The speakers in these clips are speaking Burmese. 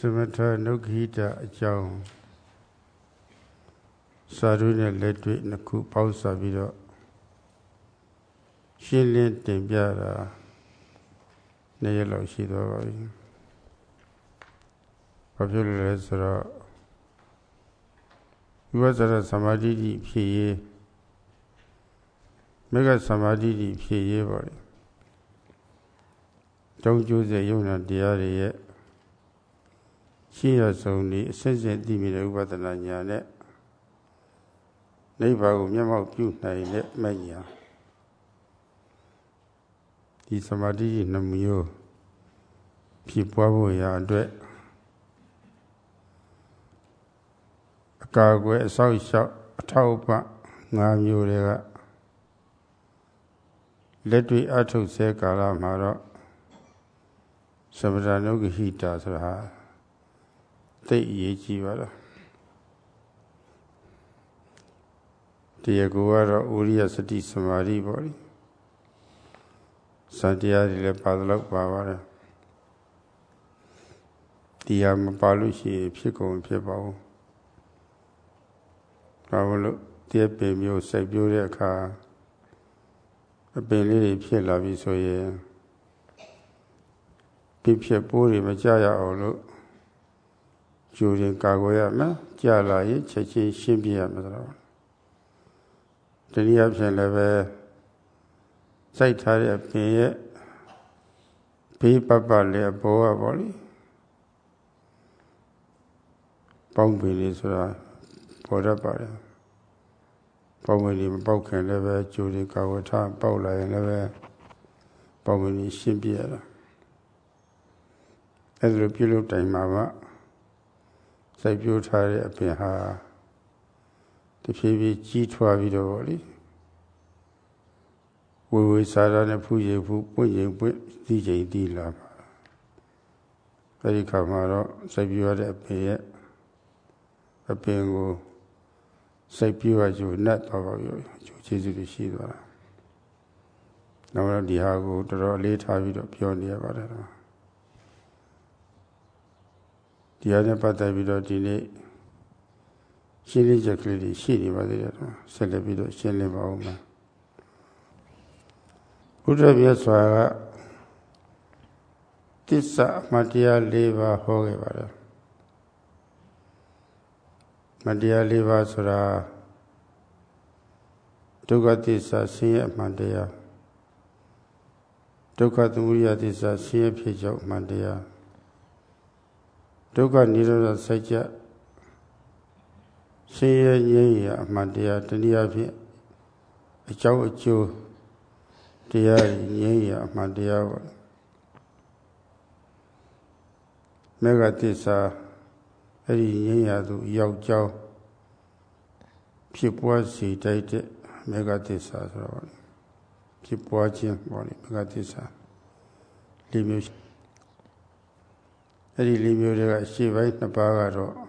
Samatha Nukhita Ajahn Sadhuna Ledwe Naku Pausa Vido Shilin Timbiara Nayelo Shido Popular Lesra Vivasara Samadhi Pye Mega Samadhi Pye Body Don't use the Yuna Diary She has only says that the middle of the Nanya neighbor of Yama Puna Mania. The Samadhi Namuyo Pipawo Yandre a cargo, a south shot, a taupa, Namurega. Let me ato se Kalamara Samadanogi Hita Saha. Take ye Jivara. Diaguara Uriya Sati Samadhi body. Santiari le Padlok Bavara. Diamapalushi, Pico and Pipao. Pavalo, dear baby, Siberia car. A belly Pilavi so ye. Pipia Puri Majaya Olo. Julian Kagoyama, Jala, Chechi, Shimbia Madra. The Niabsan Leve Saitari Pay Pay Papa Le Boa Boli Pompili Sura Podapara Pomini Bokan Leve, Julian Kawata, Paula and Leve Pomini Shimbia. As the Pilu Time Mama. Beautiful appear the baby G12 video. We will start on a puja with DJ D Lava. Very camera, Sabuada appear a pengo, Sapua, you not of you, Jesus Shiva. Now, the Hago, the late Havid pure near. The other part of the delay. She is a clearly shitty mother, celebrated Shelly Bauma. Udravia Tissa Matia Leva Hogevara Madia Leva Sura Dugatisa Sia Madia Dugaturia Tisa Sia Pijo Madia Duga Nidra Saja Sia Yea Madia Tania a Chow Chu Dia Yea Madia Megatisa Eri Yea to Yao Chow Pipwasi dated Megatisa Pipwachi Megatisa Limus. Eri Limuria, she went the Bagaro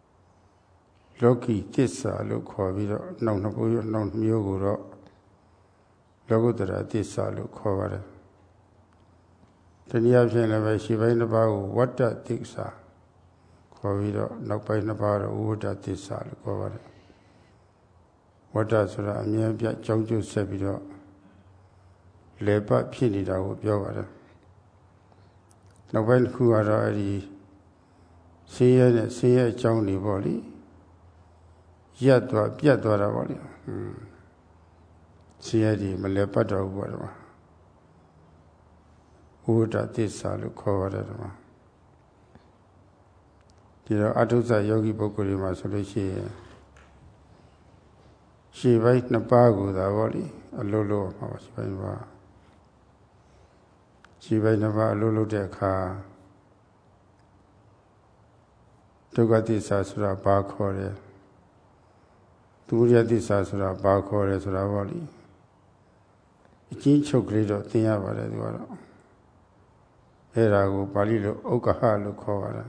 Loki Tissa, look Hoviro, non Nabuyo, non Muguro, Logodra Tissa, look Hovara. The Niabsan of she went about what that Tixa, Hoviro, no by Nabara, Uda Tissa, look over. What does a mere Jojo Sebido Lepa Pinida would be over. Now when who are already see a Johnny body, Yadwa body. See a Malepato whatever. Would at this salu covered. Atusa Yogi Bokurima Solushi. She wait Napago the body, a lolo of our She went never lulu de car. Tugati Sasura Bakore. Turiati Sasura Bakore Suravali. Chin chocolate, Tia Varadua. Erago Palilo Okahalu Kovara.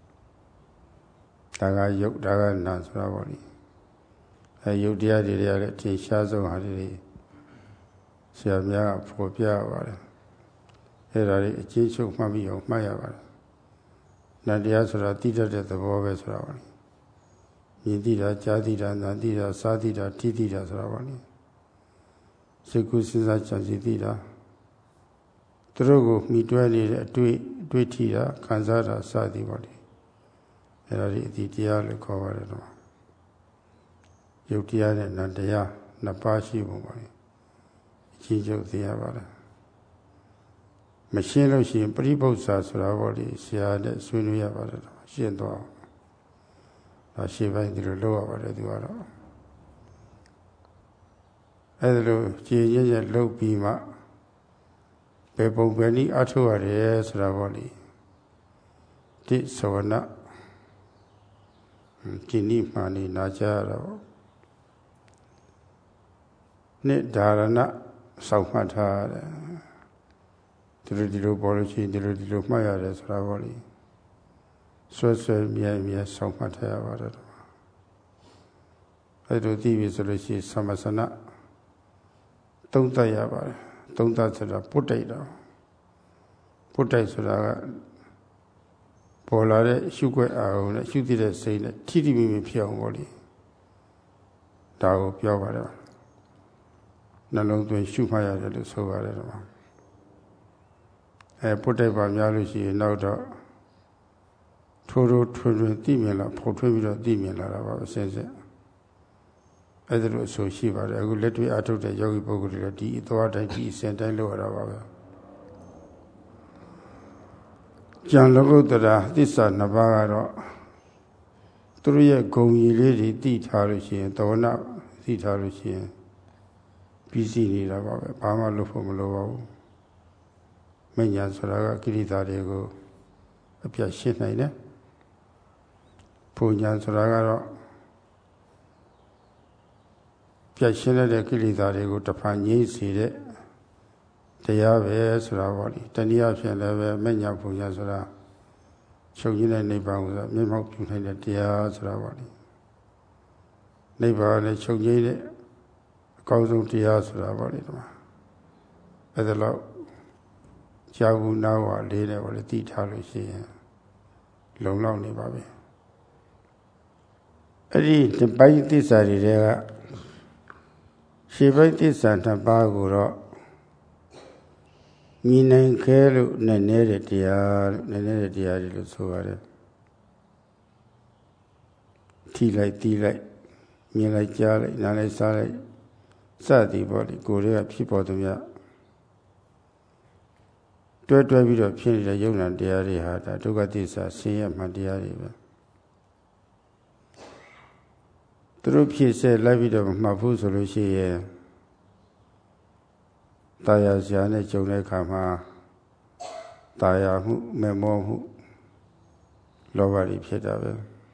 Daga Yok Daga Nansuravali. A Yodia de reality Shazo Hari. Siamia Popia Vara. Era a chicho mammy of Mayava. နန္တရားဆိုတာသိတတ်တဲ့သဘောပဲဆိုတာပါလေမြင်သိတာကြားသိတာနားသိတာစားသိတာထိသိတာဆိုတာပါလေစိတ်ကူးစဉ်းစားကြံစည်သိတာသူတို့ကိုမိတွဲနေတဲ့အတွေ့ထိတာခံစားတာစသည်ပါလေအဲ့ဒါဒီအတိတရားလို့ခေါ်ပါတယ်တော့ယုတ်တရားနဲ့နန္တရားနှစ်ပါးရှိပုံပါလေအချင်းချုပ်သိရပါတယ်မရှင်းလို့ရှိရင်ပရိပု္ပ္ပာဆိုတာပေါ့လေဆရာနဲ့ဆွေးနွေးရပါတယ်တော့ရှင်းသွားအောင်ရှေ့ပိုင်းဒီလိုလုပ်ရပါတယ်သူကတော့အဲ့ဒါလိုကြည်ရရလုပ်ပြီးမှဘယ်ပုံပဲနည်းအထုတ်ရတယ်ဆိုတာပေါ့လေတိသဝနဒီနည်းမှနေနာကြရတော့နှစ်ဓာရဏစောင့်မှတ်ထားရတယ်ဒီလိုပေါ်လို့ရှိရင်ဒီလိုမှတ်ရတယ်ဆိုတာပေါ့လေဆွဲမြဲစောင့်မှတ်ထားရပါတယ်အဲ့လိုသိပြီဆိုလို့ရှိရင်သမစနသုံးသပ်ရပါတယ်သုံးသပ်ဆိုတာပုတ်တိုက်တော့ပုတ်တိုက်ဆိုတာကပေါ်လာတဲ့ရှုွက်အာရုံနဲ့ရှုသိတဲ့စိတ်နဲ့ထိထိမိမိဖြစ်အောင်ပေါ့လေဒါကိုပြောပါတယ်နှလုံးသွင်းရှုမှတ်ရတယ်လို့ဆိုပါတယ်တော့ပုတ်တိုက်ပါများလို့ရှိရင်နောက်တော့ထိုးထွန်းသိမြင်လာဖော်ထွေးပြီးတော့သိမြင်လာတာပါအစဉ်စဉ်အဲ့ဒါလို့ဆိုရှိပါတယ်အခုလက်တွေ့အထုတ်တဲ့ယောဂီပုဂ္ဂိုလ်တွေဒီအသွားတိုင်းဒီအစဉ်တိုင်းလုပ်ရတာပါပဲကျန်လောကုတ္တရာသစ္စာနှစ်ပါးကတော့သူတို့ရဲ့ဂုဏ်ရည်လေးတွေသိထားလို့ရှိရင်သဝနာသိထားလို့ရှိရင်ပြီးစီနေတာပါပဲဘာမှလုပ်ဖို့မလိုပါဘူးမဉ္ဇဉ်ဆိုတာကကိရိတာတွေကိုအပြတ်ရှင်းနိုင်တယ်ဘုံဉာဏ်ဆိုတာကတော့ပြတ်ရှင်းတဲ့ကိလေသာတွေကိုတဖန်ငြိမ်းစေတဲ့တရားပဲဆိုတာပေါ့လေတနည်းအားဖြင့်လည်းပဲမဉ္ဇဉ်ဘုံဉာဏ်ဆိုတာချုပ်ရင်းတဲ့နိဗ္ဗာန်ကိုမျက်မှောက်ပြုနိုင်တဲ့တရားဆိုတာပေါ့လေနိဗ္ဗာန်နဲ့ချုပ်ငြိမ်းတဲ့အကောင်းဆုံးတရားဆိုတာပေါ့လေဒီမှာအဲ့ဒါတော့ကြာဘူးနာဝလေးနဲ့ပေါ့လေသိထားလို့ရှိရင်လုံလောက်နေပါပြီအဲ့ဒီဒီပိုင်းသစ္စာတွေကရှေ့ပိုင်းသစ္စာနှစ်ပါးကိုတော့မြင်နိုင်ခဲလို့နည်းနည်းတဲ့တရားတွေလို့ဆိုရတယ်ထိလိုက်တီးလိုက်မြင်လိုက်ကြားလိုက်နားလိုက်စားလိုက်စသည်ပေါ့ဒီကိုယ်တွေကဖြစ်ပေါ်သူများတွဲပြီးတော့ဖြစ်နေတဲ့ယုံနာတရားတွေဟာဒါဒုက္ခသစ္စာဆင်းရဲမှတရားတွေပဲသူတို့ဖြစ်စေလိုက်ပြီးတော့မှတ်ဖို့ဆိုလို့ရှိရင်တာယာစရာနဲ့ကြုံတဲ့အခါမှာတာယာမှုမေမောမှုလောဘတွေဖြစ်တာပဲ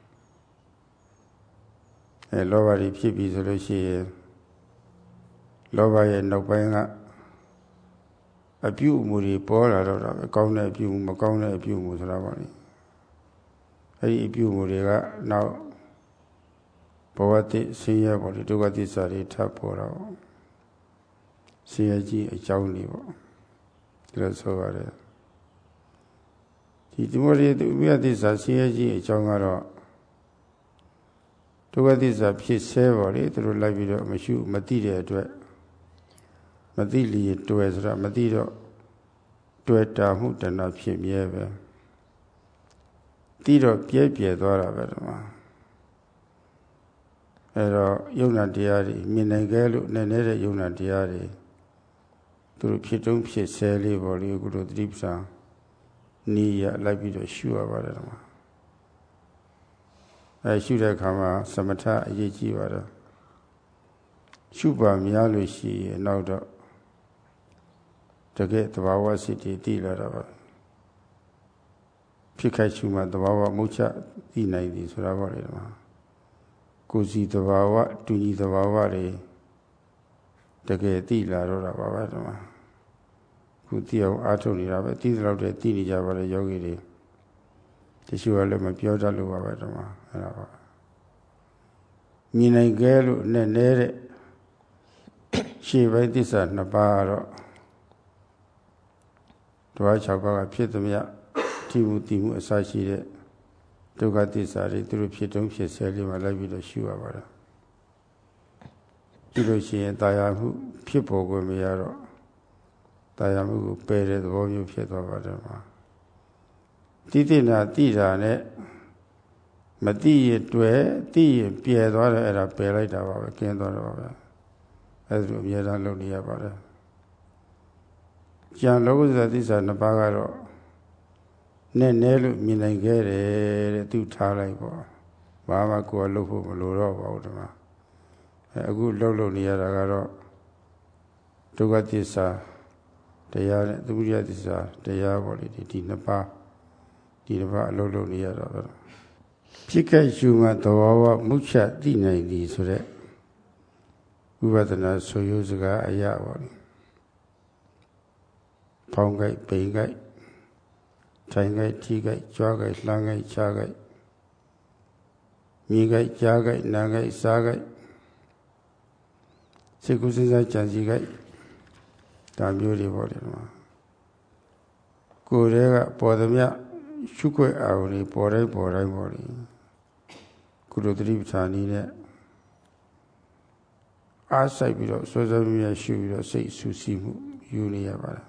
လောဘတွေဖြစ်ပြီဆိုလို့ရှိရင်လောဘရဲ့နောက်ပိုင်းကအပြုအမူတွေပေါ်လာတော့တာပဲကောင်းတဲ့အပြုအမူမကောင်းတဲ့အပြုအမူဆိုတာပါလေအဲဒီအပြုအမူတွေကနောက်ဘဝတည်ဆင်းရဲပေါ်ဒီဒုက္ခသစ္စာတွေထပ်ပေါ်တော့ဆင်းရဲကြီးအကြောင်းတွေပေါ့ဒီလိုဆိုရတယ်ဒီမောရိဒုက္ခသစ္စာဆင်းရဲကြီးအကြောင်းကတော့ဒုက္ခသစ္စာဖြစ်ဆဲပေါ်လေသူတို့လိုက်ပြီးတော့မသိတဲ့အတွက်မသိလျက်တွေ့ဆိုတာမသိတော့တွေ့တာမှုတဏှာဖြစ်မြဲပဲသိတော့ပြဲသွားတာပဲဒီမှာအဲတော့ယုံနာတရားတွေမြင်နိုင်ကြလို့နည်းနည်းတဲ့ယုံနာတရားတွေသူတို့ဖြစ်တုံးဖြစ်ဆဲလေးပေါ်လေးကိုတို့သတိပ္ပံနီးရလိုက်ပြီးတော့ရှုရပါတယ်ဒီမှာရှုတဲ့အခါမှာသမထအရေးကြီးပါတယ်ရှုပါများလို့ရှိရင်နောက်တော့တကယ်သဘာဝစိတ်တွေသိလာတာပါဖြစ်ခိုက်ရှုမှသဘာဝမုတ်ချသိနိုင်သည်ဆိုတာပေါ့လေဒီမှာကိုယ်စီသဘာဝတူညီသဘာဝတွေတကယ်သိလာတော့တာပါပဲဒီမှာခုသိအောင်အားထုတ်နေတာပဲသိသလောက်တည်းသိနေကြပါလေယောဂီတွေတချို့ကလည်းမပြောတတ်လို့ပါပဲဒီမှာအဲ့ဒါပါမြင်နိုင်ကြလို့နဲ့တဲ့ရှေ့ပိုင်းသစ္စာနှစ်ပါးတော့ဓဝါ၆ပါးကဖြစ်သမျှထိမှုတည်မှုအစရှိတဲ့ဒုက္ခသစ္စာတွေသူတို့ဖြစ်တုံးဖြစ်ဆဲလေးမှာလိုက်ပြီးတော့ရှုရပါလားဒီလိုရှိရင်တာယာမှုဖြစ်ပေါ်ခွင့်မရတော့တာယာမှုကိုပယ်တဲ့သဘောမျိုးဖြစ်သွားပါတယ်မှာတိတိနာတိတာနဲ့မတိရတွေ့တိရပြဲသွားတယ်အဲ့ဒါပယ်လိုက်တာပါပဲကျင်းသွားတော့ပါပဲအဲ့ဒါလိုအများအားလုပ်နေရပါတယ်ကျန်လောကုတ္တရာသစ္စာနှစ်ပါးကတော့နဲ့နဲလို့မြင်နိုင်ခဲ့တယ်တဲ့သူထားလိုက်ပေါ့ဘာမှကိုယ်ကလုပ်ဖို့မလိုတော့ပါဘူးဒီမှာအခုလုပ်နေရတာကတော့ဒုက္ခသစ္စာတရားနဲ့သမုဒယသစ္စာတရားပေါ့လေဒီနှစ်ပါးဒီတစ်ပါးအလုပ်နေရတာပဲဖြစ်ခဲ့ရှုမှသဘောဝမှုချသိနိုင်သည်ဆိုတဲ့ဝိပဿနာဆိုရိုးစကားအရာပေါ့လေဖောင်းကြိုက်ပိန်ကြိုက်ထိုင်ကြိုက်ထိကြိုက်ကြွားကြိုက်လှမ်းကြိုက်ချားကြိုက်မြင်ကြိုက်ကြားကြိုက်နားကြိုက်စားကြိုက်စိတ်ကူးစဉ်းစားကြံစည်ကြိုက်ဒါမျိုးတွေပေါ့လေမှာကိုယ်တည်းကပေါ်သမျှရှုခွင့်အာရုံတွေပေါ်တိုင်းပေါ့လေကုသိုလ်သတိပဋ္ဌာန်ဤနဲ့အားစိုက်ပြီးတော့စောစောမြဲရှုပြီးတော့စိတ်ဆူဆီးမှုယူနေရပါတယ်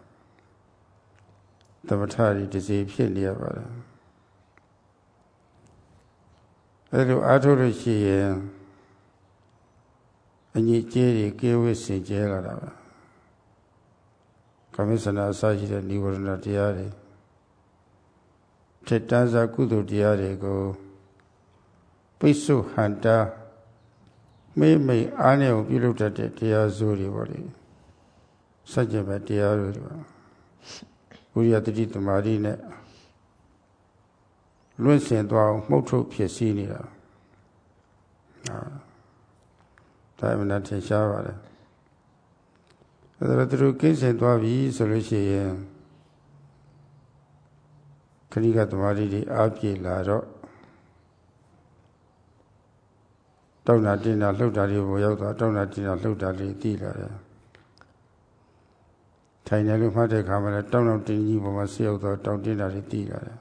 သမထတွေတစ်စီဖြစ်နေရပါတယ်အဲလိုအားထုတ်လို့ရှိရင်အညစ်အကြေးတွေကေဝိစင်ကြဲလာတာပဲကာမိသနာအစရှိတဲ့និဝရဏတရားတွေထိတ်တန်းစားကုသိုလ်တရားတွေကိုပိဿုဟန္တာမိအားနဲ့ပြုလုပ်တတ်တဲ့တရားစိုးတွေပေါ့လေစัจ java တရားတွေပါဝိရိယတတိတမာတိနဲ့လွင့်စင်သွားအောင်မှုတ်ထုတ်ဖြစ်စည်းနေတာဒါမှမဟုတ်ထင်ရှားပါတယ်အဲဒါသူတို့ကိစ္စင်သွားပြီဆိုလို့ရှိရင်ခဏိကတမာတိတွေအားပြေလာတော့တောင်းတာတင်တာလှုပ်တာတွေပေါ်ရောက်သွားတောင်းတာတင်တာလှုပ်တာတွေသိလာတယ်ထိုင်တယ်လို့မှတ်တဲ့အခါမှာလည်းတောင်းတင်ကြီးပေါ်မှာဆက်ရောက်တော့တောင်းတင်တာတွေသိလာတယ်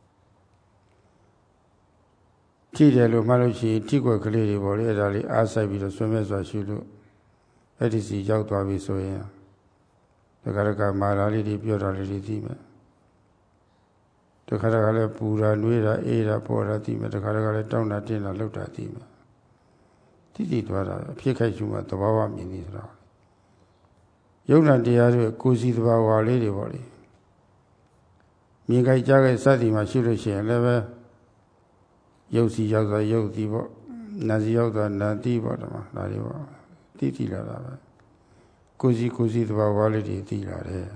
ကြည့်တယ်လို့မှတ်လို့ရှိရင်ထိကွက်ကလေးတွေပေါ်လေအဲ့ဒါလေးအားဆိုင်ပြီးတော့ဆွဲမဲ့စွာရှုလို့အဲ့ဒီစီရောက်သွားပြီဆိုရင်တခါတခါမာလာလေးတွေပြောတာလေးတွေသိမယ်တခါတခါလည်းပူတာနှွေးတာအေးတာပေါ်တာသိမယ်တခါတခါလည်းတောင်းတာတင်တာလှုပ်တာသိမယ်တိသွားတာအဖြစ်ခိုက်ရှုမှသဘာဝမြင်နေဆိုတာယုံနာတရားတွေကိုယ်စီသဘာဝလေးတွေပေါ့လေမြင်ကြိုက်ကြားကြိုက်စသည်မှာရှုလို့ရှိရင်လည်းပဲရုပ်စီရောက်သွားရုပ်စီပေါ့နာစီရောက်သွားနာတိပေါ့ဒါတွေပေါ့တိလာတာပဲကိုယ်စီသဘာဝလေးတွေသိလာတယ်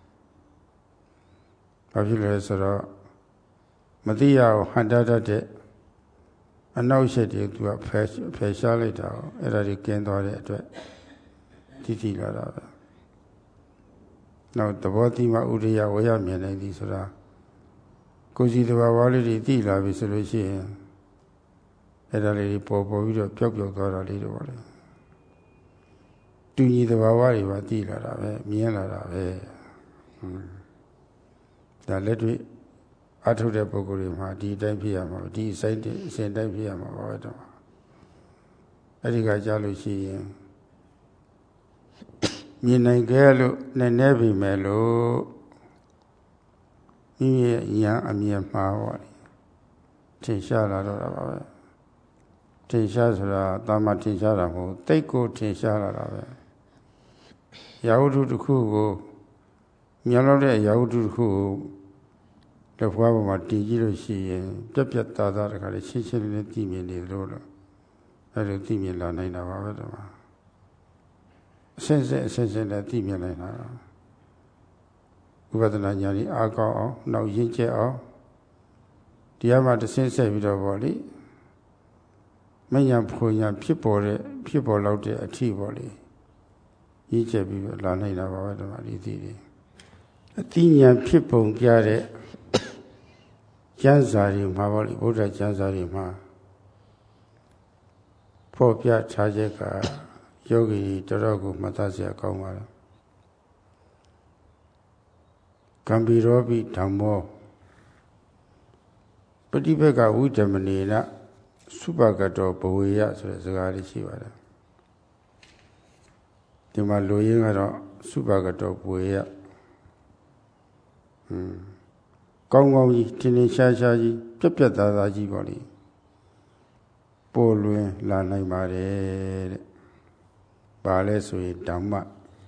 ဘာဖြစ်လဲဆိုတော့မသိရအောင်ဟန်တာတတ်တဲ့အနောက်ရှက်တွေသူကဖယ်ရှားလိုက်တာအဲ့ဒါတွေကင်းသွားတဲ့အတွက်တိလာတာပဲနောက်သဘောတိမဥဒိယဝေယမြင်နိုင်သည်ဆိုတာကိုယ်စီတဘာဝလေးတွေသိလာပြီဆိုလို့ရှိရင်အဲ့ဒါလေးပေါ်ပြီးတော့ပျောက်သွားတာလေးတွေပေါ့လေတူညီတဘာဝတွေပါသိလာတာပဲမြင်လာတာပဲဒါလက်တွေ့အထုတ်တဲ့ပုဂ္ဂိုလ်တွေမှာဒီအတိုင်းဖြစ်ရမှာဒီအစဉ်တိုင်းဖြစ်ရမှာပါပဲတော့အဲ့ဒီကကြားလို့ရှိရင်မြင်နိုင်ခဲ့လို့နည်းနည်းပြီမဲ့လို့မိမိရဲ့ဉာဏ်အမြင်မှာပါထင်ရှားလာတော့တာပါပဲထင်ရှားဆိုတာတာမထင်ရှားတာမဟုတ်တိတ်ကိုထင်ရှားလာတာပဲရာဟုတုတစ်ခုကိုမြင်လို့တဲ့ရာဟုတုတစ်ခုကိုလက်ဖွားပေါ်မှာတည်ကြည့်လို့ရှိရင်ပြတ်သားတခါလေရှင်းရှင်းလင်းလင်းသိမြင်နေလို့အဲ့လိုသိမြင်လာနိုင်တာပါပဲတော့အစဉ်နဲ့သိမြင်နိုင်တာဥပဒနာဉာဏ်ကြီးအားကောင်းအောင်နောက်ရင့်ကျက်အောင်တရားမှတစ်ဆင့်ဆက်ပြီးတော့ပေါ့လေမဉ္ဇဉ်ဖွဉ္ဇဉ်ဖြစ်ပေါ်လောက်တဲ့အထီးပေါ့လေရင့်ကျက်ပြီးတော့လာနိုင်တာပါပဲတော့ဒီသိတယ်အသိဉာဏ်ဖြစ်ပုံပြတဲ့ကျမ်းစာတွေမှာပေါ့လေဗုဒ္ဓကျမ်းစာတွေမှာဖော်ပြထားချက်ကယောဂီတော်တော်ကိုမှတ်သားစရာကောင်းပါလားကံဘီရောပိဓမ္မောပฏิပက္ခဝိဓမနေနသုဘကတောဘဝေယဆိုတဲ့စကားလေးရှိပါတယ်ဒီမှာလူရင်းကတော့သုဘကတောဘဝေယကောင်းကောင်းကြီးတင်းတင်းရှားရှားကြီးပြက်ပြက်သားသားကြီးပေါ့လေပေါ်လွင်လာနိုင်ပါတယ်တဲ့ဘာလဲဆိုရင်ဓမ္မ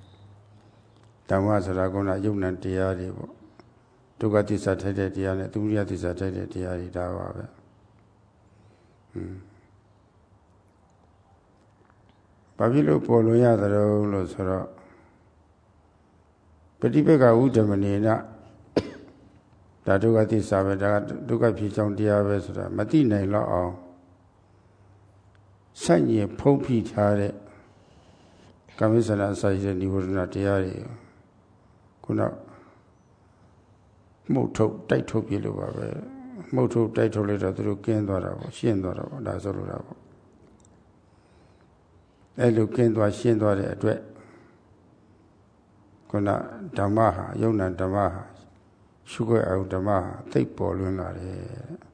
ဆိုတာကယုံ nant တရားတွေပေါ့ဒုက္ခသစ္စာထိုက်တဲ့တရားနဲ့သမုဒယသစ္စာထိုက်တဲ့တရားတွေဒါပါပဲဘာဖြစ်လို့ပေါ်လွင်ရသလဲလို့ဆိုတော့ပฏิပက္ခဝိဓမနေနဒါဒုက္ခသစ္စာပဲဒါဒုက္ခဖြစ်ကြောင်းတရားပဲဆိုတာမသိနိုင်တော့အောင်ဆန့်ကျင်ဖုံးဖိထားတဲ့ကာမိစ္ဆနာအစရှိတဲ့និဝရဏတရားတွေခုနမှုတ်ထုတ်တိုက်ထုတ်ပြလို့ပါပဲမှုတ်ထုတ်တိုက်ထုတ်လိုက်တော့သူတို့ကင်းသွားတာပေါ့ရှင်းသွားတာပေါ့ဒါဆိုလိုတာပေါ့အဲ့လိုကင်းသွားရှင်းသွားတဲ့အတွက်ခုနဓမ္မဟာယုံ nant ဓမ္မဟာရှုခွင့်အောင်ဓမ္မဟာသိပ်ပေါ်လွင်လာတယ်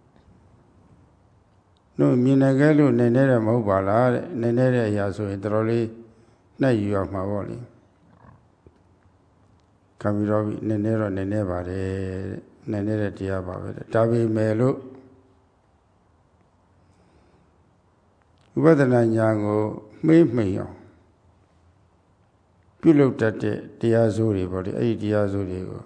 တို့မြင်နိုင်ကြလို့နေနေတဲ့မဟုတ်ပါလားတဲ့နေနေတဲ့အရာဆိုရင်တော်တော်လေးနှက်ယူရမှာပေါ့လေခံပြီးတော့နေနေတော့နေနေပါတယ်နေနေတဲ့တရားပါပဲဒါပေမဲ့လို့ဥပဒနာညာကိုမှေးမှိန်အောင်ပြုလုပ်တတ်တဲ့တရားစိုးတွေပေါ့လေအဲ့ဒီတရားစိုးတွေကို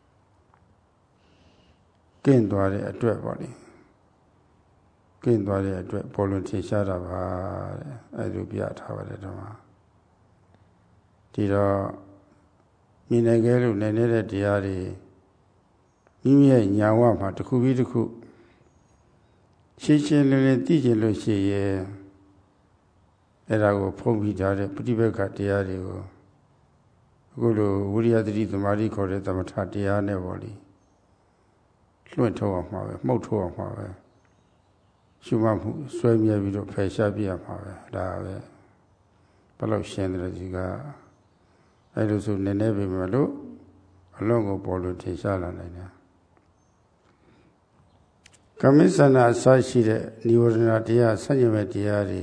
ကင်းသွားတဲ့အတွက်ပေါ့လေကင်းသွားတဲ့အတွက်ပေါ်လွင်ထင်ရှားတာပါတဲ့အဲ့လိုပြထားပါတယ်ဓမ္မဒီတော့မြင်နိုင်ကြလို့နေနေတဲ့တရားတွေမိမိရဲ့ညာဝမှာတစ်ခုပြီးတစ်ခုရှင်းရှင်းလင်းလင်းသိကျင်လို့ရှိရဲ့အဲ့ဒါကိုဖုံးပြီးထားတဲ့ပฏิပက္ခတရားတွေကိုအခုလိုဝိရိယသတိသမာဓိခေါ်တဲ့သမထတရားနဲ့ပေါ့လေလွှင့်ထုတ်အောင်မှာပဲမှုတ်ထုတ်အောင်မှာပဲရှုမှတ်မှုဆွဲမြဲပြီးတော့ဖယ်ရှားပြရမှာပဲဒါပဲဘယ်လောက်ရှင်းတယ်ဒီကအဲ့လိုဆိုနည်းနည်းပဲမလို့အလုံးကိုပေါ်လို့ထင်ရှားလာနိုင်တယ်ကမိစ္ဆနာအစရှိတဲ့និဝရဏတရားဆန့်ကျင်မဲ့တရားတွေ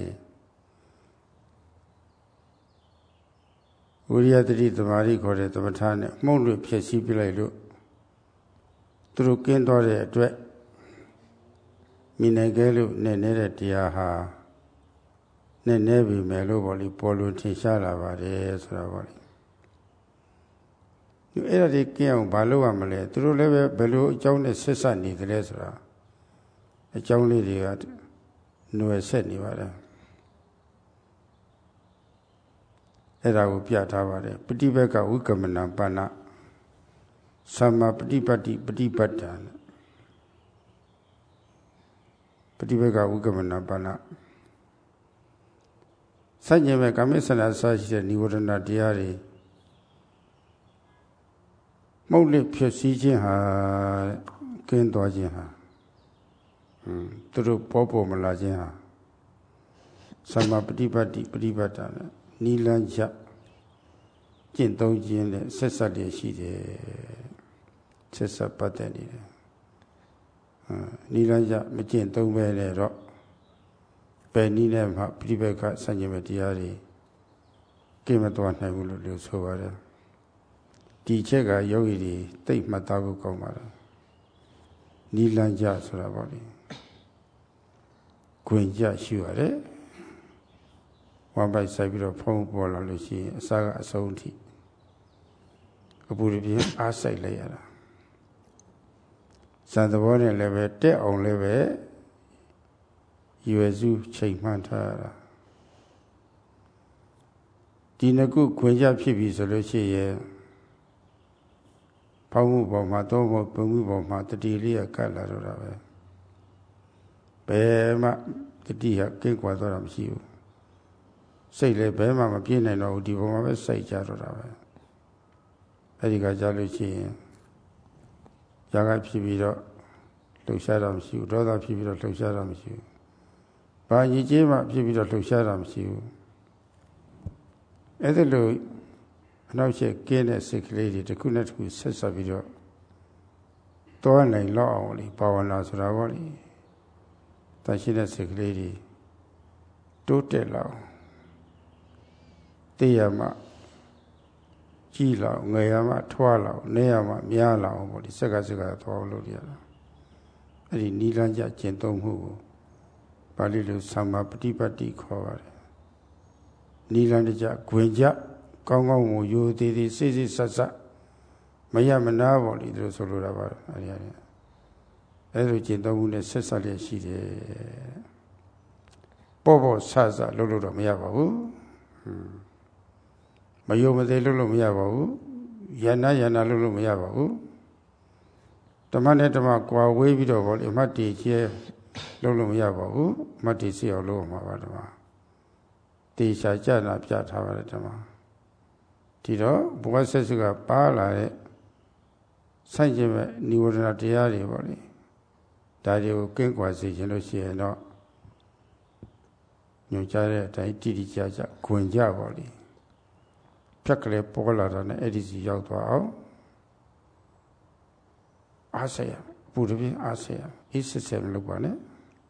ဝိရိယတတိသမာဓိခေါ်တဲ့သမထနဲ့မှုန့်လို့ဖြစ်စည်းပြလိုက်လို့သူတို့ကင်းသွားတဲ့အတွက်မြင်နိုင်ကြလို့နေနေတဲ့တရားဟာနည်းနည်းပြီမယ်လို့ပေါ့လေပေါ်လို့ထင်ရှားလာပါတယ်ဆိုတာပေါ့လေအဲ့ဒါဒီကင်းအောင်ဘာလို့ရမလဲသူတို့လည်းပဲဘယ်လိုအကြောင်းနဲ့ဆက်ဆက်နေကြလဲဆိုတာအကြောင်းလေးတွေကຫນွယ်ဆက်နေပါတယ်အဲ့ဒါကိုပြထားပါတယ်ပฏิပက္ခဝိကမနပါဏသမ္မာပฏิပတ်တိပฏิပတ်တံပฏิပက္ခဝိကမနပါဏစัจ jin မဲ့ကာမိစ္ဆနာစရှိတဲ့និဝရဏတရားတွေမှုတ်လစ်ဖြစ်စည်းခြင်းဟာကင်းသွားခြင်းဟာသူတို့ပေါ်မလာခြင်းဟာသမ္မာပฏิပတ်တိပฏิပတ်တံနိလန်းချကျင့်သုံးခြင်းနဲ့ဆက်ဆက်ရရှိတယ်ဆက်ဆက်ပတ်သက်နေတယ်နိလန်းချမကျင့်သုံးပဲနဲ့တော့ဘယ်နည်းနဲ့မှပฏิပက္ခဆန့်ကျင်မဲ့တရားတွေကိမသွားနိုင်ဘူးလို့ပြောဆိုပါတယ်ဒီချက်ကယောဂီတွေသိမှတ်သားဖို့ကောင်းပါတယ်နိလန်းချဆိုတာပေါ့လေခွင်ကြရှိရတယ်ဝမ်းပိုက်ဆိုင်ပြီးတော့ဖုံးပေါ်လာလို့ရှိရင်အစားကအဆုံးထိအပူရပြင်းအားဆိုင်လိုက်ရတာဇန်သဘောနဲ့လည်းပဲတက်အောင်လည်းပဲရွယ်စုချိန်မှန်းထားရတာဒီနှစ်ခုခွင်ကြဖြစ်ပြီဆိုလို့ရှိရင်ဖောင်းမှုပေါ်မှာသုံးဖို့ပုံမှုပေါ်မှာတတိလေးကတ်လာတော့တာပဲဘယ်မှတတိကကိတ်ကွာတော့တာမရှိဘူးစိတ်လည်းဘယ်မှမပြည့်နိုင်တော့ဘူးဒီပုံမှာပဲစိတ်ကြတော့တာပဲအဲ့ဒီကကြလို့ရှိရင်ຢာကဖြစ်ပြီးတော့လှုပ်ရှားတာမရှိဘူးဒေါသဖြစ်ပြီးတော့လှုပ်ရှားတာမရှိဘူးဘာကြီးကြီးမှဖြစ်ပြီးတော့လှုပ်ရှားတာမရှိဘူးအဲ့ဒါလို့အနောက်ရှက်ကင်းတဲ့စိတ်ကလေးတွေတစ်ခုနဲ့တစ်ခုဆက်ဆက်ပြီးတော့တောနိုင်လောက်အောင်လေဘာဝနာဆိုတာပေါ့လေတန်ရှင်းတဲ့စိတ်ကလေးတွေတိုးတက်လာသိရမှကြီးလာငယ်ရမှထွားလာနေရမှများလာအောင်ပေါ့ဒီစက်ကသွားလို့ရတာအဲ့ဒီနိလန်းကြကျင့်သုံးမှုကိုပါဠိလိုသမ္မာပฏิပတ်တိခေါ်ပါတယ်နိလန်းကြဂွင်ကြကောင်းကောင်းကိုယူသေးသေးစိတ်ဆက်ဆက်မရမနာပေါ့လေတို့ဆိုလိုတာပါအဲ့လိုကျင့်သုံးမှုနဲ့ဆက်ဆက်လျက်ရှိတယ်ပေါ့ဆဆလုပ်လို့တော့မရပါဘူးမယုံမသေးလုပ်လို့မရပါဘူးယန္နာလုပ်လို့မရပါဘူးဓမ္မနဲ့ဓမ္မကွာဝေးပြီးတော့ဗောလေအမှတ်တည်ကျဲလုပ်လို့မရပါဘူးအမှတ်တည်စီအောင်လုပ်မှာပါဓမ္မတေချာကြတာပြထားပါတယ်ဓမ္မဒီတော့ဘဝဆက်စုကပါလာတဲ့ဆိုင်ကျင်မဲ့និဝရဏတရားတွေဗောလေဒါတွေကိုကင်းကွာစေခြင်းလို့ရှိရင်တော့ညွှန်ကြားတဲ့အတိုင်းတိတိကျကျခွင်ကြပါလိမ့်ဖြက်ကလေးပေါ်လာတာနဲ့အဲ့ဒီစီရောက်သွားအောင်အားဆက်ရပူတပြင်းအားဆက်ရအေးဆက်မလုပ်ပါနဲ့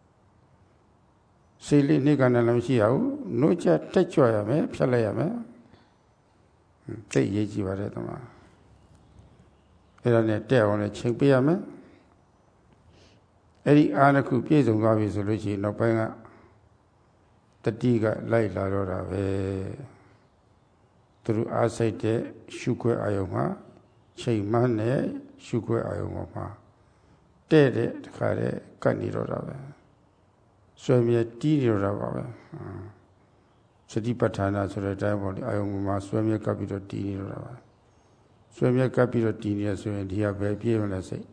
စိတ်လေးနှိကနဲ့လည်းမရှိရဘူးနှုတ်ချက်တက်ကြွရမယ်ဖြတ်လိုက်ရမယ်သိရေးကြည့်ပါတယ်တမအဲ့ဒါနဲ့တက်အောင်လည်းချိန်ပေးရမယ်အဲ့ဒီအားတစ်ခုပြည့်စုံသွားပြီဆိုလို့ရှိရင်နောက်ပိုင်းကတတိကလိုက်လာတော့တာပဲသူတို့အားစိတ်တဲ့ရှုခွဲအာယုံမှာချိန်မှန်းနဲ့ရှုခွဲအာယုံမှာတဲ့တခါတည်းကတ်နေတော့တာပဲဆွေမြဲတီးနေတော့တာပါပဲစတိပဋ္ဌာနာဆိုတဲ့အတိုင်းပေါ့လေအာယုံမှာဆွေမြဲကပ်ပြီးတော့တီးနေတော့တာပါဆွေမြဲကပ်ပြီးတော့တီးနေရဆိုရင်ဒီကပဲပြေးမလဲစိတ်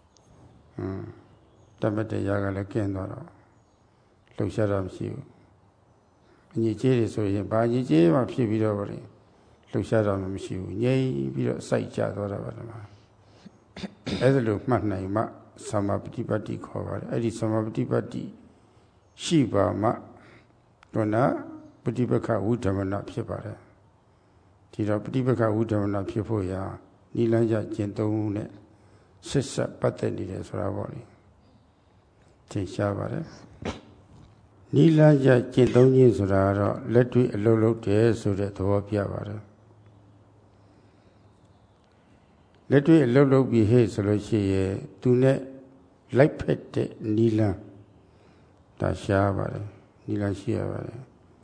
တမတ်တရားကလည်းကျင်းသွားတော့လှုပ်ရှားတာမရှိဘူးအညီကျေးတွေဆိုရင်ဘာအညီကျေးမှဖြစ်ပြီးတော့ဗောလေလှုပ်ရှားတာမရှိဘူးငြိမ်ပြီးတော့စိုက်ကြသွားတာပါဓမ္မအဲ့ဒါလိုမှတ်နိုင်မှသမ္မာပฏิပတ်တိခေါ်ပါတယ်အဲ့ဒီသမ္မာပฏิပတ်တိရှိပါမှတော့နာပฏิပက္ခဝုဓမ္မနာဖြစ်ပါတယ်ဒီတော့ပฏิပက္ခဝုဓမ္မနာဖြစ်ဖို့ရာနိလန်းကြကျင့်သုံးနဲ့ဆက်ဆက်ပတ်သက်နေတယ်ဆိုတာပေါ့လေသင်ရှားပါတယ်နိလန်းကြကျင့်သုံးခြင်းဆိုတာကတော့လက်တွေ့အလုပ်လုပ်တယ်ဆိုတဲ့သဘောပြပါတယ်လက်တွေ့အလုပ်လုပ်ပြီးဟဲ့ဆိုလို့ရှိရင်သူနဲ့လိုက်ဖက်တဲ့နိလန်းဒါရှားပါတယ်နိလန်းရှိရပါတယ်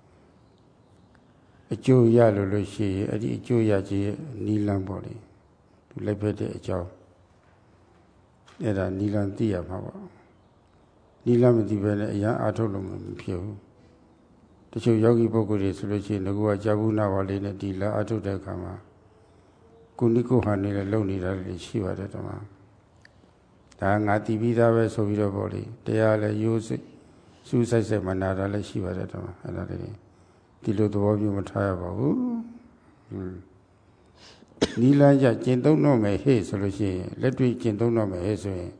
အကျိုးရလို့ရှိရင်အဲ့ဒီအကျိုးရခြင်းရဲ့နိလန်းပေါ့လေသူလိုက်ဖက်တဲ့အကြောင်းအဲ့ဒါနိလန်းသိရမှာပေါ့နိလန်းမသိဘဲနဲ့အရန်အားထုတ်လို့မဖြစ်ဘူးတချို့ယောဂီပုဂ္ဂိုလ်တွေဆိုလို့ရှိရင်ငါကကြာဘူးနာပါလေးနဲ့ဒီလာအားထုတ်တဲ့အခါမှာကုဏိကုဟာနေလည်းလုံနေတာလည်းရှိပါတယ်တမဒါငါတည်ပြီးသားပဲဆိုပြီးတော့ပေါ့လေတရားလည်းရိုးစိတ်စူးစိုက်စိုက်မနာတာလည်းရှိပါတယ်တမအဲ့ဒါလေးဒီလိုသဘောမျိုးမထားရပါဘူးနိလန်းကြကျင့်သုံးတော့မယ်ဟဲ့ဆိုလို့ရှိရင်လက်တွေ့ကျင့်သုံးတော့မယ်ဟဲ့ဆိုရင်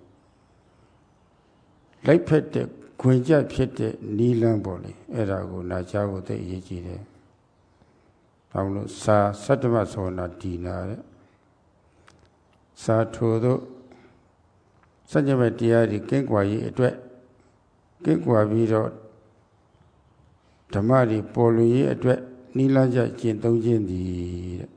လိုက်ဖက်တဲ့ခွင်ကြဖြစ်တဲ့နိလန်းပေါ့လေအဲ့ဒါကိုနာကြားဖို့သိအရေးကြီးတယ်။ဘာလို့စာသတ္တမသောနာဒီနာတဲ့စာထိုတို့စัจ jame တရားတွေကင်းကွာရေးအတွက်ကင်းကွာပြီးတော့ဓမ္မတွေပေါ်လွင်ရေးအတွက်နိလန်းကြကျင့်သုံးခြင်းသည်တဲ့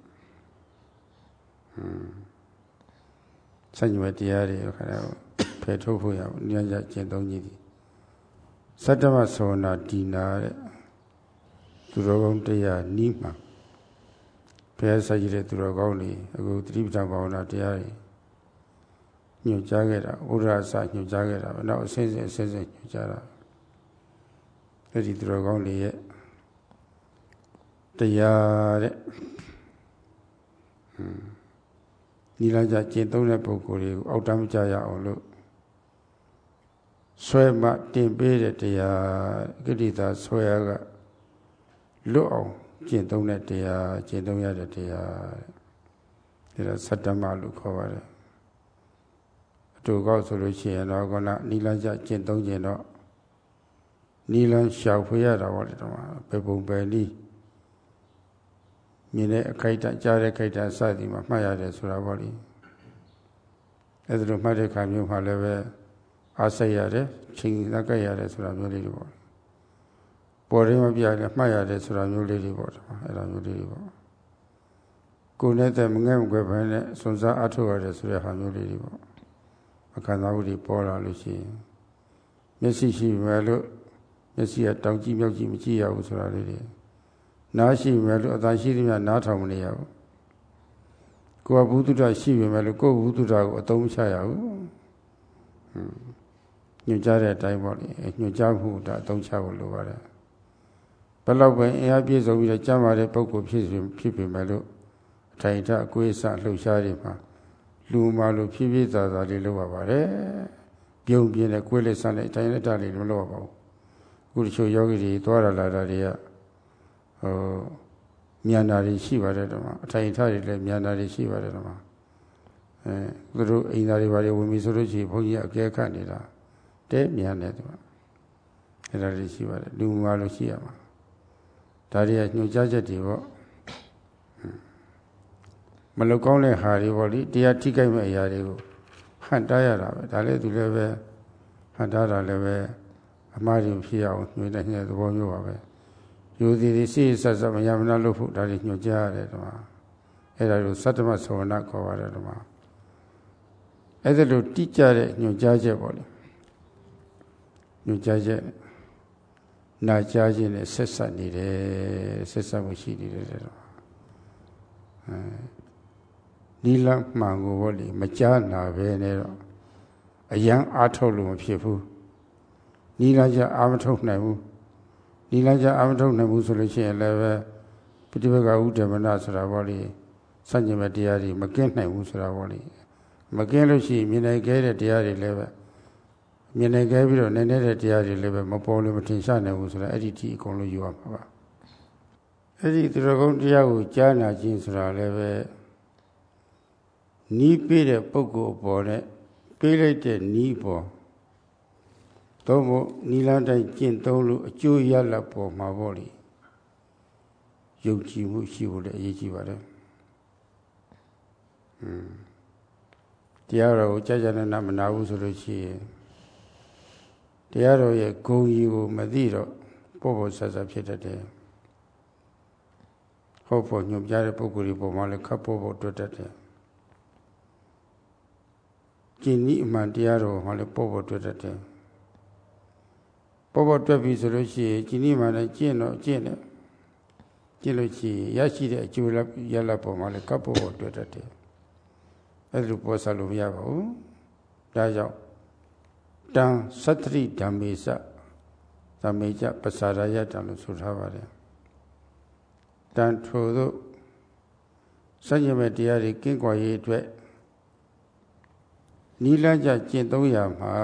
စัจ jame တရားတွေခါတော့ဖယ်ထုတ်ဖို့ရအောင်နိလန်းကြကျင့်သုံးခြင်းသည်သတ္တမသောနာဒီနာတဲ့သူတော်ကောင်းတရားနီးမှာဘုရားစာကြည့်တဲ့သူတော်ကောင်းတွေအခုသတိပဋ္ဌာန်ဘာဝနာတရားတွေညွှန်ကြားခဲ့တာဥဒ္ဒရာစညွှန်ကြားခဲ့တာပဲနောက်အစဉ်စဉ်ညွှန်ကြားတာအဲ့ဒီသူတော်ကောင်းတွေရဲ့တရားတဲ့နိလန်းကြကျင့်သုံးတဲ့ပုဂ္ဂိုလ်တွေကိုအောက်တမ်းမကြရအောင်လို့ဆွဲမှတင်ပေးတဲ့တရားကိဋ္တာဆွဲရကလွတ်အောင်ကျင့်သုံးတဲ့တရားကျင့်သုံးရတဲ့တရားတဲ့ဒါသတ္တမလို့ခေါ်ပါတယ်အတူကောက်ဆိုလို့ရှိရင်တော့ကနိလန်းကြကျင့်သုံးခြင်းတော့နိလန်းရှောက်ဖွေရတာပေါ့လေတော့ဘယ်ပုံပဲနည်းမြင်တဲ့အခိုက်အတန့်ကြားတဲ့အခိုက်အတန့်စသည်မှာမှတ်ရတယ်ဆိုတာပေါ့လေအဲ့ဒါလိုမှတ်တဲ့ခါမျိုးမှာလည်းပဲအားစိတ်ရတယ်ချိန်သက်ကရတယ်ဆိုတာမျိုးလေးတွေပေါ့ပေါ်ရင်းမပြလဲမှတ်ရတယ်ဆိုတာမျိုးလေးတွေပေါ့အဲ့ဒါမျိုးလေးတွေပေါ့ကိုယ်နဲ့တည်းမငဲ့မကွယ်ပဲနဲ့စွန့်စားအထုတ်ရတယ်ဆိုတဲ့ဟာမျိုးလေးတွေပေါ့အခန္ဓာဝိတွေပေါ်လာလို့ရှိရင်မျက်စိရှိမယ်လို့မျက်စိကတောင်ကြည့်မြောက်ကြည့်မကြည့်ရဘူးဆိုတာလေးတွေနားရှိမယ်လို့အသာရှိသမျှနားထောင်မနေရဘူးကိုယ်ကဘုဒ္ဓတာရှိပြီမဲ့လို့ကိုယ်ဘုဒ္ဓတာကိုအသုံးမချရဘူးညွှန်ကြားတဲ့အတိုင်းပေါ့လေညွှန်ကြားမှုဒါအသုံးချဖို့လိုပါတယ်ဘယ်တော့ပဲအင်အားပြည့်စုံပြီးတော့ကျမ်းမာတဲ့ပုဂ္ဂိုလ်ဖြစ်ပြီမဲ့လို့အထိုင်ထအကွေးအစလှုပ်ရှားနေမှာလူမှလို့ဖြည်းဖြည်းသာသာလေးလုပ်ရပါတယ်ပြုံးပြင်းတဲ့ကွေးလက်ဆန်းတဲ့အထိုင်လက်တာလေးမလုပ်ရပါဘူးအခုတချို့ယောဂီတွေသွားလာတာတွေကမြန်တာတွေရှိပါတယ်တော့အထိုင်ထတွေလည်းမြန်တာတွေရှိပါတယ်တော့သူတို့အိမ်သားတွေဘာတွေဝင်ပြီဆိုလို့ရှိရင်ဘုန်းကြီးအကဲခတ်နေတာတဲမြန်တယ်သူကအဲ့ဒါတွေရှိပါတယ်လူမှလို့ရှိရမှာဒါတွေကညွှန်ကြားချက်တွေပေါ့မလောက်ကောင်းတဲ့ဟာတွေပေါ့လေတရားထိခိုက်မဲ့အရာတွေကိုဟန်တားရတာပဲဒါလည်းသူလည်းပဲဟန်တားတာလည်းပဲအမှားတွေဖြစ်အောင်ညွှန်တဲ့သဘောမျိုးပါပဲယူသည်တွေစိတ်ဆက်ဆက်မရမနာလို့ဖို့ဒါတွေညွှန်ကြားရတယ်တော့အဲ့ဒါကိုသတ္တမသဝနာခေါ်ပါတယ်တော့အဲ့ဒါလိုတိကျတဲ့ညွှန်ကြားချက်ပေါ့လေညွှန်ကြားချက်နာကြားခြင်းနဲ့ဆက်ဆက်နေတယ်ဆက်ဆက်မှုရှိနေတယ်တော့နီလမှန်ကိုပေါ့လေမကြားနာပဲနဲ့တော့အယံအားထုတ်လို့မဖြစ်ဘူးနီလကြအားမထုတ်နိုင်ဘူးနီလကြအားမထုတ်နိုင်ဘူးဆိုလို့ရှိရင်လည်းပဲပฏิပက္ခဥဒ္ဓမနဆိုတာပေါ့လေစัจ jin မဲ့တရားတွေမကင်းနိုင်ဘူးဆိုတာပေါ့လေမကင်းလို့ရှိရင်မြင်နိုင်ခဲ့တဲ့တရားတွေလည်းပဲမြင်နိုင်ခဲ့ပြီးတော့နိုင်တဲ့တရားတွေလည်းပဲမပေါ်လို့မထင်ရှားနိုင်ဘူးဆိုတာအဲ့ဒီဒီအကုန်လုံးယူရမှာပါအဲ့ဒီသူတော်ကောင်းတရားကိုကြားနာခြင်းဆိုတာလည်းပဲနီးပေးတဲ့ပုဂ္ဂိုလ်အပေါ်နဲ့ပေးလိုက်တဲ့နီးပေါ်သို့မဟုတ်နီလန်းတိုင်းကျင့်သုံးလို့အကျိုးရလဒ်ပေါ်မှာပေါ့လေယုံကြည်မှုရှိဖို့လည်းအရေးကြီးပါတယ်တရားတော်ကိုကြာကြာနာနာမနာဘူးဆိုလို့ရှိရင်တရားတော်ရဲ့ဂုဏ်ကြီးကိုမသိတော့ပေါ့ပေါ့ဆဆဖြစ်တတ်တယ်ဟုတ်ဖို့ညွှန်ပြတဲ့ပုဂ္ဂိုလ်တွေပေါ်မှာလည်းခပ်ပေါ့ပေါ့တွေ့တတ်တယ်ကျင့်ဤအမှန်တရားတော်မှာလည်းပေါ့ပေါ့တွေ့တတ်တယ်ပေါ့ပေါ့တွေ့ပြီဆိုလို့ရှိရင်ကျင့်ဤမှလည်းကျင့်တော့ကျင့်တယ်ကျင့်လို့ရှိရင်ရရှိတဲ့အကျိုးရလဒ်ပေါ်မှာလည်းခပ်ပေါ့ပေါ့တွေ့တတ်တယ်အဲ့လိုပေါ်စားလို့မရပါဘူးဒါကြောင့်တံသတ္တိဓမ္မေစဓမ္မေကြပစာရယတံလို့ဆိုထားပါတယ်တန်ထို့သို့စัจ jin မဲ့တရားတွေကင်းကွာရေးအတွက်နီလန်းကြကျင့်သုံးရမှာ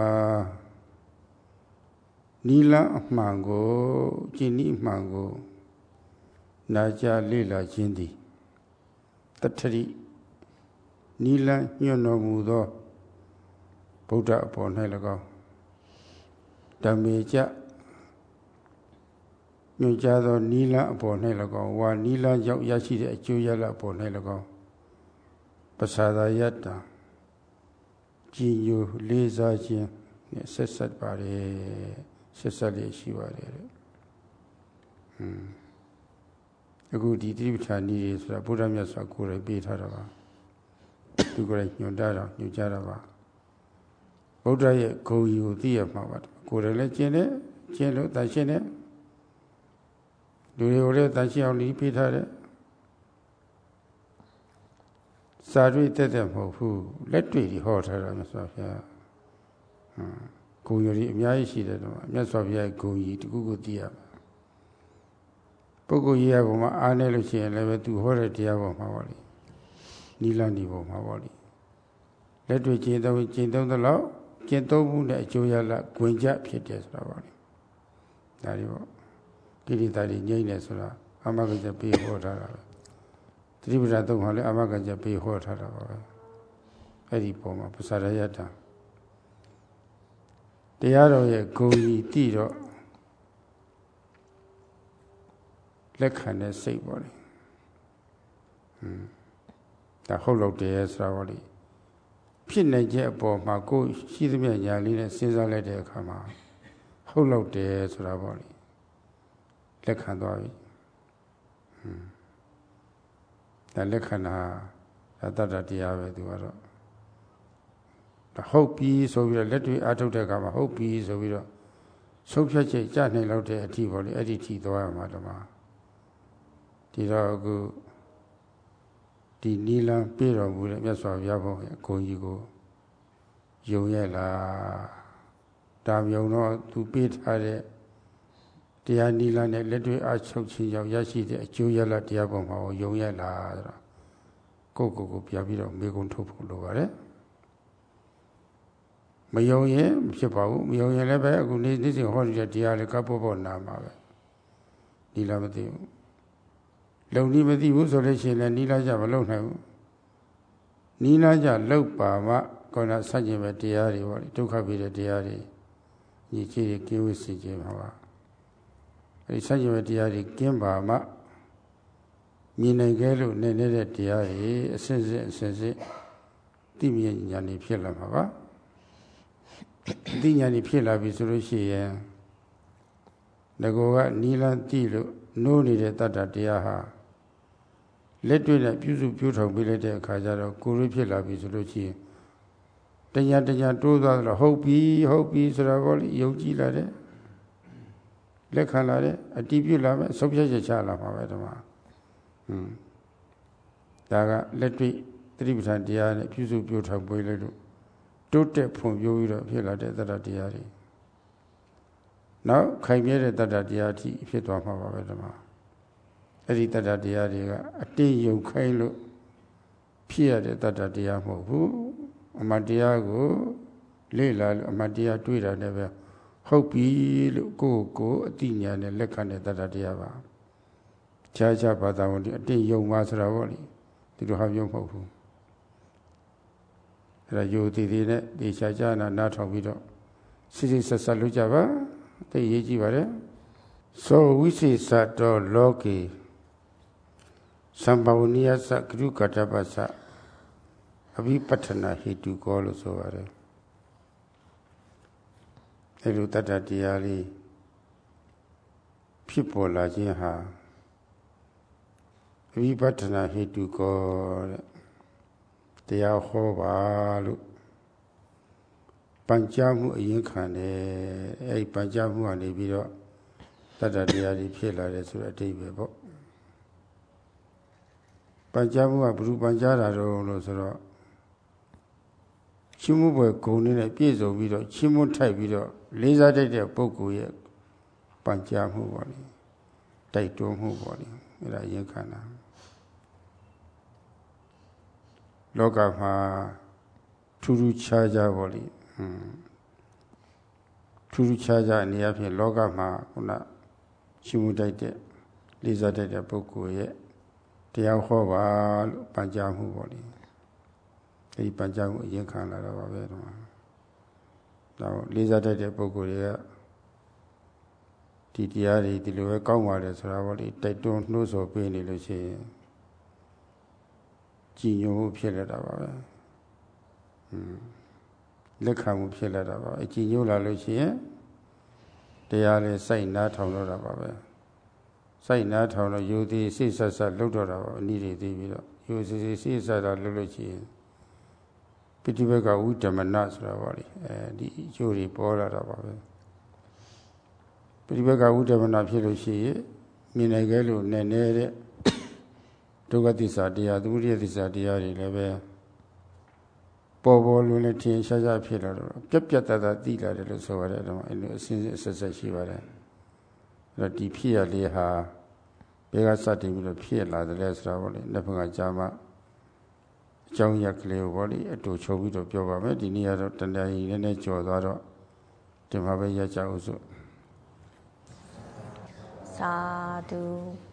နီလန်းအမှန်ကိုကျင့်ဤအမှန်ကိုနာကြားလေ့လာခြင်းသည်တထရိနီလန်းညွှန်တော်မူသောဗုဒ္ဓအပေါ်၌၎င်းဓမ္မေကြညွှန်ကြားသောနီလန်းအပေါ်၌၎င်းဝါနီလန်းရောက်ရရှိတဲ့အကျိုးရလဒ်အပေါ်၌၎င်းပစာဒယတ္တကြည်ညိုလေးစားခြင်းနဲ့ဆက်ဆက်ပါတယ်ဆက်ဆက်လေးရှိပါတယ်အခုဒီတိပဋ္ဌာန်ကြီးဆိုတာဘုရားမြတ်စွာကိုယ်တိုင်ပေးထားတာပါသူကိုယ်တိုင်ညွှန်ကြားတာပါဗုဒ္ဓရဲ့ဂုဏ်ကြီးကိုသိရမှာပါကိုယ်တိုင်လည်းကျင့်လို့တန်ရှင်းတယ်လူတွေကိုလည်းတန်ရှင်းအောင်lýပေးထားတယ်စာတွေ့တဲ့မဟုတ်ဘူးလက်တွေ့ကြီးဟောထားတာမြတ်စွာဘုရားဂုဏ်ကြီးအများကြီးရှိတယ်တော့မြတ်စွာဘုရားရဲ့ဂုဏ်ကြီးတခုခုသိရမှာပုဂ္ဂိုလ်ကြီးရဲ့ဘုံမှာအားနေလို့ရှိရင်လည်းပဲသူဟောတဲ့တရားပေါ်မှာပါလေနိလန်းဒီပေါ်မှာပါလေလက်တွေ့ကျင့်သုံးသလောက်ကျင့်သုံးမှုနဲ့အကျိုးရလဒ်ဂွင်ကြဖြစ်တယ်ဆိုတာပါလေဒါတွေပေါ့ကိရိတာတွေငြိမ့်နေဆိုတာအမဂ္ဂကျပေးဟောထားတာပဲသတိပဋ္ဌာန်သုံးပါလေအမဂ္ဂကျပေးဟောထားတာပါပဲအဲ့ဒီပုံမှာပစာရယတ္တတရားတော်ရဲ့ဂုဏ်ကြီးသိတော့လက်ခံတဲ့စိတ်ပေါ့လေဒါဟုတ်လို့တရားဆိုတာပေါ့လေဖြစ်နိုင်တဲ့အပေါ်မှာကိုယ်ရှိသမျှညာလေးနဲ့စဉ်းစားလိုက်တဲ့အခါမှာဟုတ်လို့တယ်ဆိုတာပေါ့လေလက်ခံသွားပြီဒါလက်ခံတာတတ္တတရားပဲသူကတော့ဟုတ်ပြီဆိုပြီးတော့လက်တွေ့အားထုတ်တဲ့အခါမှာဟုတ်ပြီဆိုပြီးတော့ဆုံးဖြတ်ချက်ကြနိုင်လောက်တဲ့အထီပေါ့လေအဲ့ဒီထီသွားရမှာတမဒီတော့အခုဒီနီလန်ပြေတော်မူတဲ့မြတ်စွာဘုရားဘုရားအကုန်ကြီးကိုယုံရဲ့လားဒါမြုံတော့သူပေးထားတဲ့တရားနီလန်နဲ့လက်တွေ့အားထုတ်ခြင်းကြောင့်ရရှိတဲ့အကျိုးရလဒ်တရားပေါ်မှာယုံရဲ့လားဆိုတော့ကိုပြပြီးတော့မေကုံထုတ်ဖို့လိုပါတယ်မယုံရင်မဖြစ်ပါဘူးမယုံရင်လည်းပဲအခုနေ့စဉ်ဟောနေတဲ့တရားလေးကပေါ်နာမှာပဲနီလန်မသိဘူးလုံနီးမသိဘူးဆိုလို့ရှိရင်လည်းနီလာကြမလုံနိုင်ဘူးနီလာကြလောက်ပါမှကောနာဆန့်ကျင်ပဲတရားတွေပေါ့လေဒုက္ခပြီးတဲ့တရားတွေညီချေကင်းဝေးစေခြင်းပါပါအဲဒီဆန့်ကျင်ပဲတရားတွေကင်းပါမှမြင်နိုင်ခဲ့လို့နေနေတဲ့တရားတွေအစစ်သိမြင်ဉာဏ်တွေဖြစ်လာမှာပါသိဉာဏ်တွေဖြစ်လာပြီဆိုလို့ရှိရင်ငကောကနီလာတိလို့နိုးနေတဲ့တတ္တတရားဟာလက်တွေ့နဲ့ပြုစုပြုထောင်ပေးလိုက်တဲ့အခါကျတော့ကိုယ်ရဖြစ်လာပြီဆိုလို့ရှိရင်တညာတိုးသွားတော့ဟုတ်ပြီဆိုတာပေါ့လေယုံကြည်လာတယ်လက်ခံလာတယ်အတည်ပြုလာမယ်ဆုံးဖြတ်ချက်ချလာမှာပဲဒီမှာဒါကလက်တွေ့သတိပဋ္ဌာန်တရားနဲ့ပြုစုပြုထောင်ပေးလိုက်လို့တိုးတက်ဖွံ့ဖြိုးပြီးတော့ဖြစ်လာတဲ့တတ္တတရားတွေနောက်ခိုင်မြဲတဲ့တတ္တတရားအထိဖြစ်သွားမှာပါပဲဒီမှာအဲ့ဒီတတ္တတရားတွေကအတင်းယုံခိုင်းလို့ဖြစ်ရတဲ့တတ္တတရားမဟုတ်ဘူးအမှန်တရားကိုလေ့လာလို့အမှန်တရားတွေ့တာလည်းပဲဟုတ်ပြီလို့ကိုယ်အတိညာနဲ့လက်ခံတဲ့တတ္တတရားပါခြားဘာသာဝင်တွေအတင်းယုံပါဆိုတာပေါ့လေဒီလိုဟာမျိုးမဟုတ်ဘူးအဲ့ဒါယုံတည်နဲ့ဒီခြားနားထောင်ပြီးတော့စစ်ဆက်လုပ်ကြပါသိရေးကြည့်ပါလေသောဝိသေသတောလောကေသံဘာဝနိယသကရုကတ္တပသအဘိပဋ္ဌနာဟိတုကောလို့ဆိုပါတယ်အဲလိုတတ္တတရားလေးဖြစ်ပေါ်လာခြင်းဟာအဘိပဋ္ဌနာဟိတုကောတဲ့တရားဟောပါလို့ပန်ကြားမှုအရင်ခံတယ်အဲဒီပန်ကြားမှုကနေပြီးတော့တတ္တတရားတွေဖြစ်လာတယ်ဆိုတဲ့အဓိပ္ပာယ်ပေါ့ပန်ကြားမှုကဘုရုပန်ကြားတာတော့လို့ဆိုတော့ချင်းမှုပွဲဂုံနဲ့ပြည့်စုံပြီးတော့ချင်းမှုထိုက်ပြီးတော့လေးစားတတ်တဲ့ပုဂ္ဂိုလ်ရဲ့ပန်ကြားမှုပေါ့လေတိုက်တွန်းမှုပေါ့လေအဲ့ဒါရင်ခံတာလောကမှာထူးခြားပေါ့လေထူးခြားအနေအချင်းလောကမှာခုနချင်းမှုတိုက်တဲ့လေးစားတတ်တဲ့ပုဂ္ဂိုလ်ရဲ့တရားဟောပါလို့ပန်ကြားမှုပေါ့လေအဲဒီပန်ကြားမှုအရင်ခံလာတော့ပါပဲတော့လေးစားတတ်တဲ့ပုဂ္ဂိုလ်တွေကဒီတရားတွေဒီလိုပဲကောင်းပါတယ်ဆိုတာပေါ့လေတိုက်တွန်းနှိုးဆော်ပေးနေလို့ရှိရင်ကြည်ညိုမှုဖြစ်လာတာပါပဲလက်ခံမှုဖြစ်လာတာပါအကြည်ညိုလာလို့ရှိရင်တရားလေးစိုက်နားထောင်တော့တာပါပဲစိုက်နားထောင်တော့ယူသည်စိတ်ဆက်လှုပ်တော့တာပါအနည်းတွေသိပြီးတော့ယူစီစိတ်ဆက်တာလှုပ်လို့ရှိရင်ပိဋိဘက်ကဝိဓမ္မနဆိုတာပါလေဒီအကျိုးတွေပေါ်လာတာပါပဲပိဋိဘက်ကဝိဓမ္မနဖြစ်လို့ရှိရင်မြင်နိုင်ခဲ့လို့နည်းနည်းတဲ့ဒုက္ခသစ္စာတရားသမုဒယသစ္စာတရားတွေလည်းပဲပေါ်လွင်လည်းထင်ရှားဖြစ်လာတော့ပြတ်တသိလာတယ်လို့ဆိုရတယ်တော့အဲ့လိုအစဉ်ဆက်ရှိပါတယ်အဲ့တော့ဒီဖြစ်ရလေးဟာဘယ်ကစတင်ပြီးတော့ဖြစ်လာတယ်လဲဆိုတာပေါ့လေနှစ်ဖက်ကကြာမှအကြောင်းရကလေးကိုပေါ့လေအတူချုပ်ပြီးတော့ပြောပါမယ်ဒီနေ့ကတော့တန်တရာကြီးနည်းကြော်သွားတော့ဒီမှာပဲရကြအောင်စို့သာဓု